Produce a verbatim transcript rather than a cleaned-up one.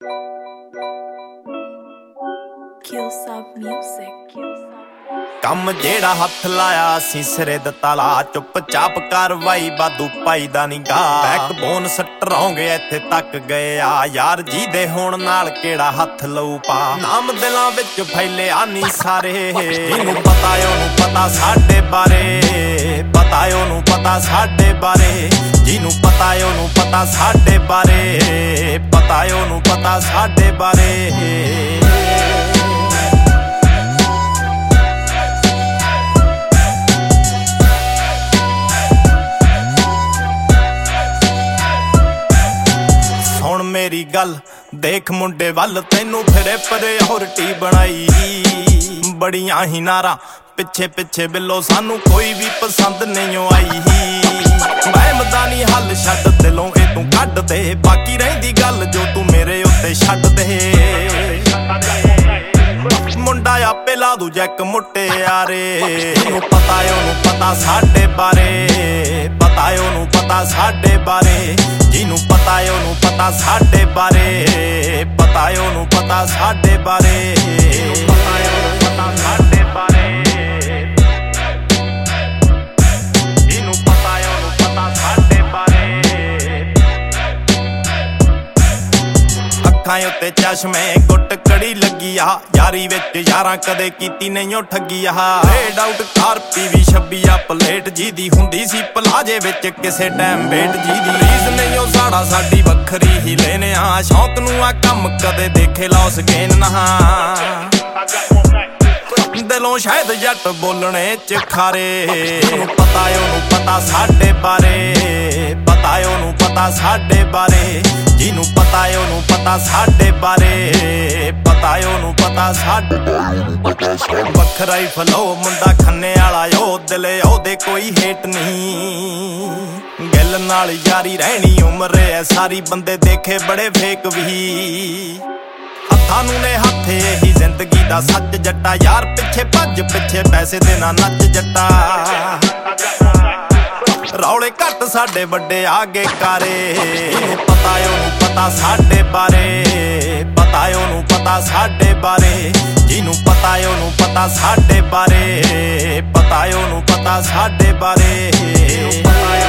ਕੰਮ ਜਿਹੜਾ ਹੱਥ ਲਾਇਆ ਅਸੀਂ ਸਿਰੇ ਦਿੱਤਾ ਲਾ, ਚੁੱਪ ਚਾਪ ਕਾਰਵਾਈ ਬਾਦੂ ਪਾਈ ਦਾ ਨੀ ਗਾ। ਬੈਕਬੋਨ ਸਟਰੋਂਗ ਇੱਥੇ ਤੱਕ ਗਏ ਆ, ਯਾਰ ਜੀ ਦੇ ਹੋਣ ਨਾਲ ਕਿਹੜਾ ਹੱਥ ਲਊ ਪਾ। ਨਾਮ ਦਿਲਾਂ ਵਿੱਚ ਫੈਲਿਆ ਨੀ ਸਾਰੇ, ਜਿਹਨੂੰ ਪਤਾ ਉਹਨੂੰ ਪਤਾ ਸਾਡੇ ਬਾਰੇ, ਪਤਾ ਉਹਨੂੰ ਪਤਾ ਸਾਡੇ ਬਾਰੇ, ਜਿਹਨੂੰ ਪਤਾ ਉਹਨੂੰ ਪਤਾ ਸਾਡੇ ਬਾਰੇ, ਪਤਾ ਉਹਨੂੰ ਪਤਾ ਸਾਡੇ ਬਾਰੇ। ਹੁਣ ਮੇਰੀ ਗੱਲ ਦੇਖ ਮੁੰਡੇ ਵੱਲ, ਤੈਨੂੰ ਫਿਰੇ ਪਰੇ ਔਰਟੀ ਬਣਾਈ। ਬੜੀਆਂ ਹੀ ਨਾਰਾਂ ਪਿੱਛੇ ਪਿੱਛੇ ਬਿੱਲੋ, ਸਾਨੂੰ ਕੋਈ ਵੀ ਪਸੰਦ ਨਹੀਂ ਆਈ। ਵਹਿਮਦਾ ਨੀ ਹੱਲ ਛੱਡ ਦਿਲੋਂ ਇਹ ਤੂੰ ਕੱਢ ਦੇ, ਬਾਕੀ ਰਹਿੰਦੀ ਗੱਲ ਜੋ ਤੂੰ ਮੇਰੇ ਉੱਤੇ ਛੱਡ ਦੇ। ਮੁੰਡਾ ਆਪੇ ਲਾ ਦੂ ਜੈਕ ਮੁਟਿਆਰੇ, ਇਹਨੂੰ ਪਤਾ ਉਹਨੂੰ ਪਤਾ ਸਾਡੇ ਬਾਰੇ, ਪਤਾ ਉਹਨੂੰ ਪਤਾ ਸਾਡੇ ਬਾਰੇ, ਜਿਹਨੂੰ ਪਤਾ ਉਹਨੂੰ ਪਤਾ ਸਾਡੇ ਬਾਰੇ, ਪਤਾ ਉਹਨੂੰ ਪਤਾ ਸਾਡੇ ਬਾਰੇ, ਪਤਾ ਉਹਨੂੰ ਪਤਾ ਸਾਡੇ ਬਾਰੇ, ਜਿਹਨੂੰ ਪਤਾ ਉਹਨੂੰ ਪਤਾ ਸਾਡੇ ਬਾਰੇ। ਅੱਖਾਂ ਉੱਤੇ ਚਸ਼ਮੇ ਗੁੱਟ ਕੜੀ ਲੱਗੀ ਆ, ਯਾਰੀ ਵਿੱਚ ਯਾਰਾਂ ਕਦੇ ਕੀਤੀ ਨਹੀਂ ਉਹ ਠੱਗੀ ਆ। ਰੇਡ ਆਊਟ ਕਾਰਪੀ ਵੀ ਛੱਬੀ ਆ ਪਲੇਟ ਜੀ ਦੀ ਹੁੰਦੀ ਸੀ, ਪਲਾਜੇ ਵਿੱਚ ਕਿਸੇ ਟਾਈਮ ਵੇਟ ਜੀ ਦੀ। ਰੀਜ਼ ਨਹੀਂ ਉਹ ਸਾੜਾ ਸਾਡੀ ਵੱਖਰੀ ਹੀ ਲੈਨੇ ਆ, ਸ਼ੌਂਕ ਨੂੰ ਆ ਕੰਮ ਕਦੇ ਦੇਖੇ ਲੌਸ ਗੇਨ ਨਾ। ਦਿਲੋਂ ਸ਼ਾਇਦ ਜੱਟ ਬੋਲਣੇ ਚ ਖਾਰੇ, ਇਹਨੂੰ ਪਤਾ ਉਹਨੂੰ ਪਤਾ ਸਾਡੇ ਬਾਰੇ, ਪਤਾ ਉਹਨੂੰ ਪਤਾ ਸਾਡੇ ਬਾਰੇ, ਜਿਹਨੂੰ ਪਤਾ ਉਹਨੂੰ ਪਤਾ ਸਾਡੇ ਬਾਰੇ, ਪਤਾ ਉਹਨੂੰ ਪਤਾ ਸਾਡੇ ਬਾਰੇ। ਵੱਖਰਾ ਹੀ ਫਲੋ ਮੁੰਡਾ ਖੰਨੇ ਵਾਲਾ, ਉਹ ਦਿਲੇ ਉਹਦੇ ਕੋਈ ਹੇਟ ਨਹੀਂ। ਗਿੱਲ ਨਾਲ ਯਾਰੀ ਰਹਿਣੀ ਉਮਰ ਐ ਸਾਰੀ, ਬੰਦੇ ਦੇਖੇ ਬੜੇ ਫੇਕ ਵੀ। ਹੱਥਾਂ ਨੂੰ ਨੇ ਹੱਥ ਇਹੀ ਜ਼ਿੰਦਗੀ ਦਾ ਸੱਚ ਜੱਟਾ, ਯਾਰ ਪਿੱਛੇ ਭੱਜ ਪਿੱਛੇ ਪੈਸੇ ਦੇ ਨਾ ਨੱਚ ਜੱਟਾ। ਰੌਲੇ ਘੱਟ ਸਾਡੇ ਵੱਡੇ ਆਗੇ ਕਾਰੇ, ਇਹਨੂੰ ਪਤਾ ਉਹਨੂੰ ਪਤਾ ਸਾਡੇ ਬਾਰੇ, ਪਤਾ ਉਹਨੂੰ ਪਤਾ ਸਾਡੇ ਬਾਰੇ, ਜਿਹਨੂੰ ਪਤਾ ਉਹਨੂੰ ਪਤਾ ਸਾਡੇ ਬਾਰੇ, ਪਤਾ ਉਹਨੂੰ ਪਤਾ ਸਾਡੇ ਬਾਰੇ।